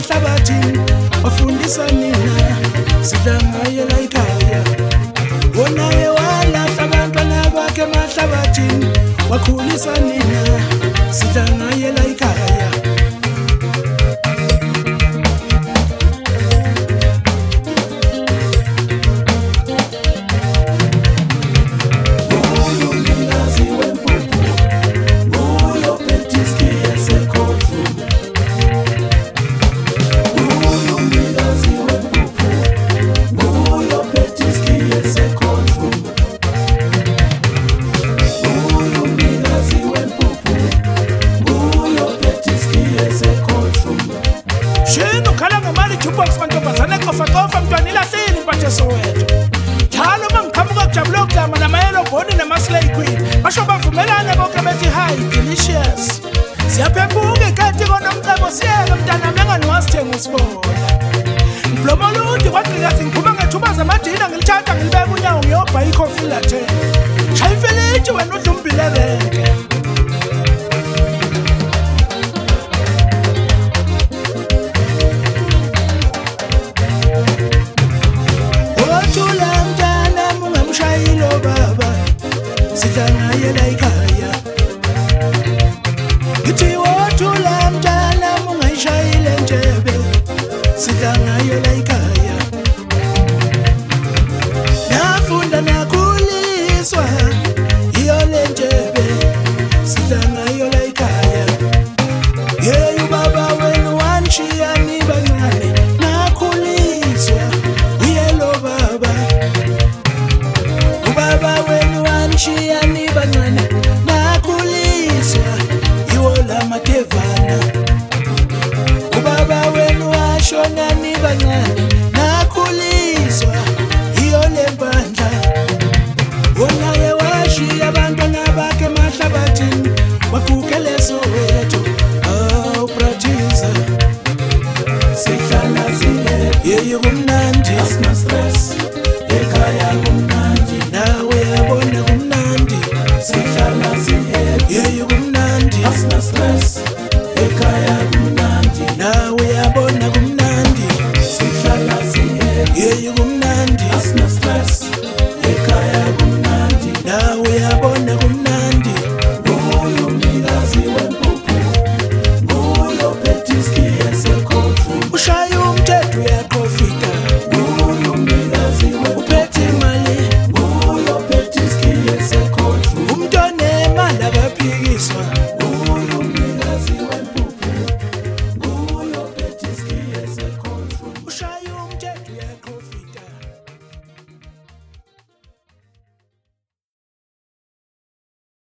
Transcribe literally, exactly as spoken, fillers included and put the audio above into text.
emahlabathini wafundisa nina sidla ngaye la ekhaya. Wonaye walahla abantwana bakhe emahlabathini wakhulisa nina sidla ngaye la ekhaya. Shino khala ngemali jukebox mantombazane qofa qofa mntwana ilahleni impathe Soweto. Njalo mangiqhamuka kujabule ukuzama namayelo boni namaslay queen basho bavumelana bonke bethi hi delicious. Siyaphephuka ikati konomcebo siyeke mntana mengani wasithenga usibona. Mblomolundi kwaqhikazi ngiphuma ngethuba zamadina ngilithatha ngilibeka unyawo ngiyobha ikhofi latte. Shayifelithi wena udumbile renke. Sidla ngaye la ekhaya. Ngithi wothula mntana ungayishayile njebe sidla ngaye la ekhaya. Nafunda nakhuliswa iyo le njebe sidla ngayo la ekhaya. Yeyi ubaba wenu wanishiya nibancane nakhuliswa uyelo baba. Ubaba wenu wanishiya nibancane nakhuliswa iwo la matevana. Ubaba wenu washona nibancane nakhuliswa iyo le bandla. Wonaye washiya abantwana bakhe emahlabathini wakhukele Soweto. Oh bratiza sihlala sihe yeyi kumnandi asina stress ekhaya kumnandi nawe yabona kumnandi sihlala sihe yeyi kumnandi asina stress ekhaya kumnandi nawe yabona kumnandi sihlala sihe yeyi kumnandi asina stress ekhaya kumnandi nawe yabona kumnandi. Nguyo umnikazi wempuphu nguyo phethe iskiya secourtroom ushaya umthetho uyaqofika